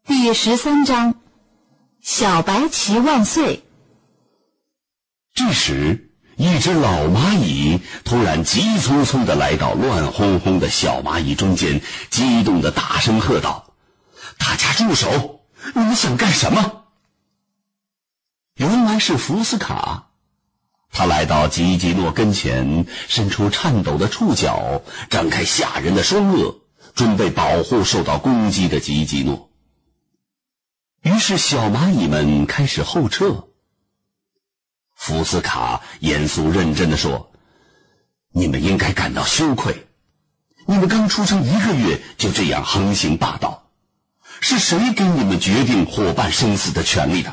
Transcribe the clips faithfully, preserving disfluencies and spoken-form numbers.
第十三章，小白旗万岁。 这时，一只老蚂蚁突然急匆匆地来到乱哄哄的小蚂蚁中间，激动地大声喝道：“大家住手！你们想干什么？”原来是福斯卡，他来到吉吉诺跟前，伸出颤抖的触角，张开吓人的双颚，准备保护受到攻击的吉吉诺。于是小蚂蚁们开始后撤。福斯卡严肃认真地说：“你们应该感到羞愧，你们刚出生一个月就这样横行霸道，是谁给你们决定伙伴生死的权利的？”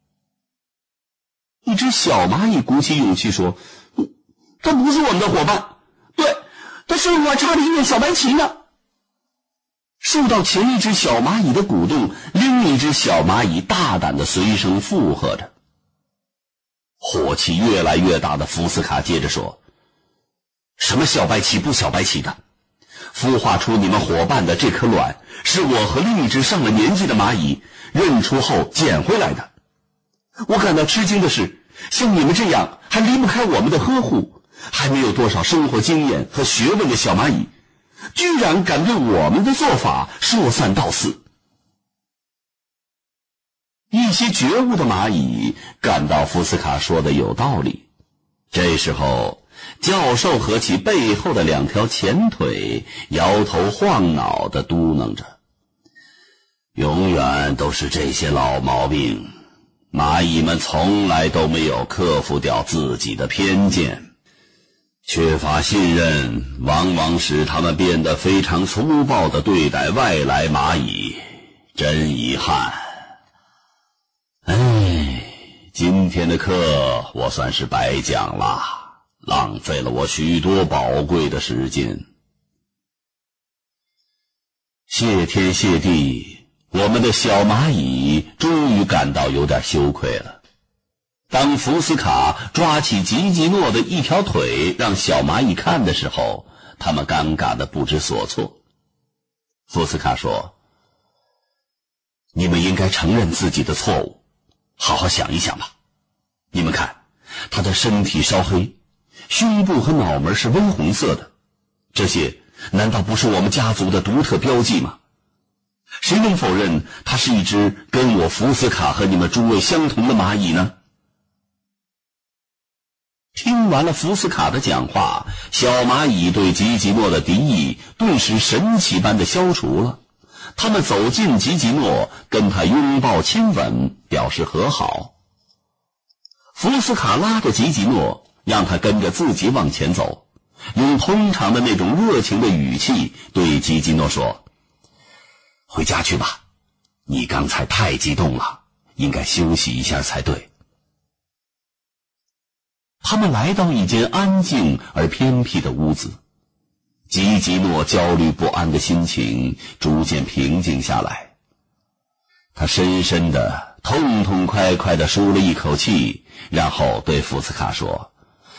一只小蚂蚁鼓起勇气说：“他不是我们的伙伴，对，他身后还插着一面小白旗呢。”受到前一只小蚂蚁的鼓动，另一只小蚂蚁大胆地随声附和着。火气越来越大的福斯卡接着说：“什么小白旗不小白旗的，孵化出你们伙伴的这颗卵是我和另一只上了年纪的蚂蚁认出后捡回来的。我感到吃惊的是，像你们这样还离不开我们的呵护，还没有多少生活经验和学问的小蚂蚁，居然敢对我们的做法说三道四。”一些觉悟的蚂蚁感到福斯卡说的有道理。这时候，教授合起背后的两条前腿，摇头晃脑地嘟囔着：“永远都是这些老毛病，蚂蚁们从来都没有克服掉自己的偏见。缺乏信任往往使他们变得非常粗暴地对待外来蚂蚁，真遗憾。哎，今天的课我算是白讲了，浪费了我许多宝贵的时间。谢天谢地，我们的小蚂蚁终于感到有点羞愧了。当福斯卡抓起吉吉诺的一条腿让小蚂蚁看的时候，他们尴尬的不知所措。福斯卡说：“你们应该承认自己的错误，好好想一想吧。你们看，他的身体稍黑，胸部和脑门是微红色的，这些难道不是我们家族的独特标记吗？谁能否认它是一只跟我福斯卡和你们诸位相同的蚂蚁呢？”听完了福斯卡的讲话，小蚂蚁对吉吉诺的敌意顿时神奇般的消除了。他们走近吉吉诺，跟他拥抱亲吻，表示和好。福斯卡拉着吉吉诺，让他跟着自己往前走，用通常的那种热情的语气对吉吉诺说：“回家去吧，你刚才太激动了，应该休息一下才对。”他们来到一间安静而偏僻的屋子，吉吉诺焦虑不安的心情逐渐平静下来。他深深的、痛痛快快地舒了一口气，然后对福斯卡说：“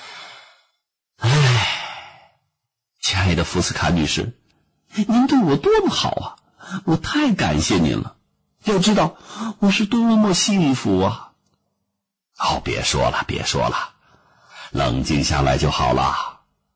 唉，亲爱的福斯卡女士，您对我多么好啊，我太感谢您了。要知道，我是多么幸福啊。”“哦，别说了，别说了，冷静下来就好了。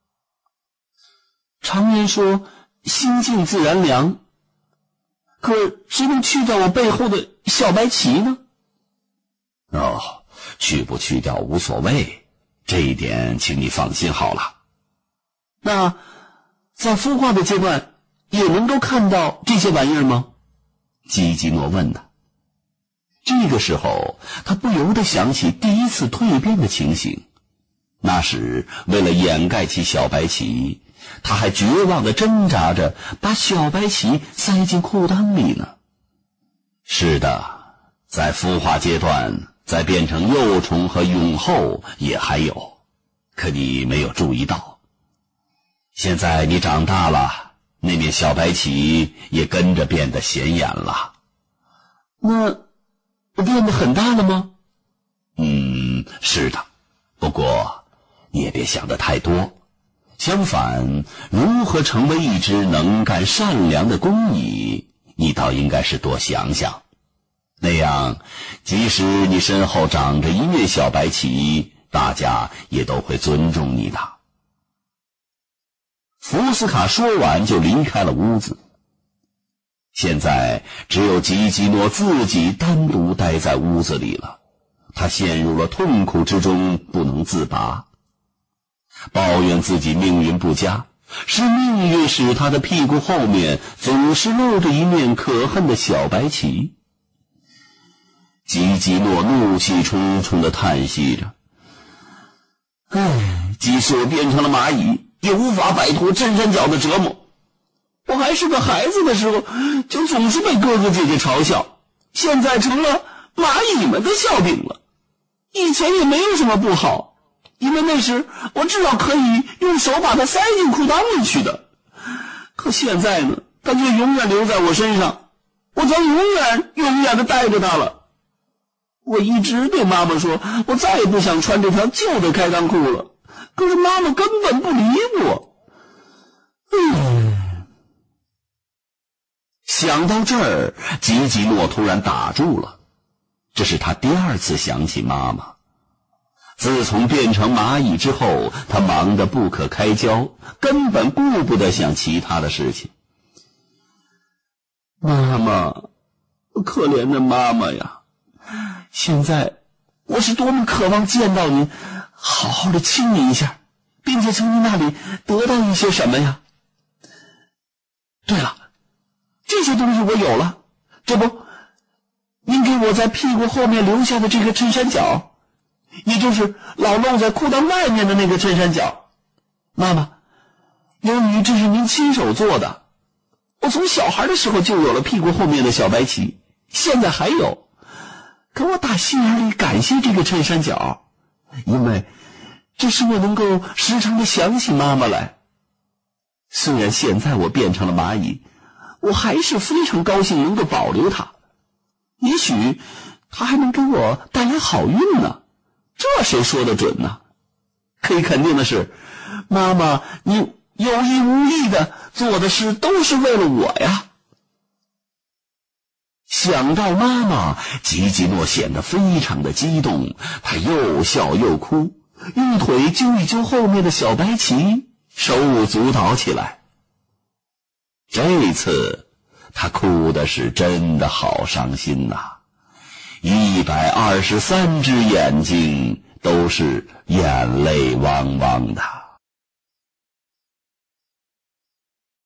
常言说心静自然凉，可谁能去掉我背后的小白旗呢？”“哦，去不去掉无所谓，这一点请你放心好了。”“那在孵化的阶段也能够看到这些玩意儿吗？”吉吉诺问他。这个时候他不由得想起第一次蜕变的情形，那时为了掩盖起小白旗，他还绝望地挣扎着把小白旗塞进裤裆里呢。是的，在孵化阶段，在变成幼虫和蛹后也还有，可你没有注意到。现在你长大了，那面小白旗也跟着变得显眼了。”“那我变得很大了吗？”“嗯，是的，不过你也别想得太多。相反，如何成为一只能干善良的工蚁，你倒应该是多想想。” 那样即使你身后长着一面小白旗，大家也都会尊重你的。福斯卡说完就离开了屋子。现在只有吉吉诺自己单独待在屋子里了，他陷入了痛苦之中不能自拔，抱怨自己命运不佳，是命运使他的屁股后面总是露着一面可恨的小白旗。吉吉诺怒气冲冲地叹息着，唉，即使我变成了蚂蚁，也无法摆脱震山脚的折磨。我还是个孩子的时候，就总是被哥哥姐姐嘲笑，现在成了蚂蚁们的笑柄了。以前也没有什么不好，因为那时我至少可以用手把它塞进裤裆里去的。可现在呢，它却永远留在我身上，我将永远永远地带着它了。我一直对妈妈说，我再也不想穿这条旧的开裆裤了，可是妈妈根本不理我。唉，想到这儿，吉吉诺突然打住了。这是他第二次想起妈妈。自从变成蚂蚁之后，他忙得不可开交，根本顾不得想其他的事情。妈妈，可怜的妈妈呀，现在我是多么渴望见到您，好好的亲你一下，并且从你那里得到一些什么呀。对了，这些东西我有了，这不，您给我在屁股后面留下的这个衬衫角，也就是老露在裤裆外面的那个衬衫角。妈妈，由于这是您亲手做的，我从小孩的时候就有了屁股后面的小白旗，现在还有。可我打心眼里感谢这个衬衫角，因为这使我能够时常的想起妈妈来。虽然现在我变成了蚂蚁，我还是非常高兴能够保留它。也许它还能给我带来好运呢，这谁说得准呢？可以肯定的是，妈妈，你有意无意的做的事都是为了我呀。想到妈妈，吉吉诺显得非常的激动，他又笑又哭，用腿揪一揪后面的小白旗，手舞足蹈起来。这次他哭的是真的好伤心呐，一百二十三只眼睛都是眼泪汪汪的。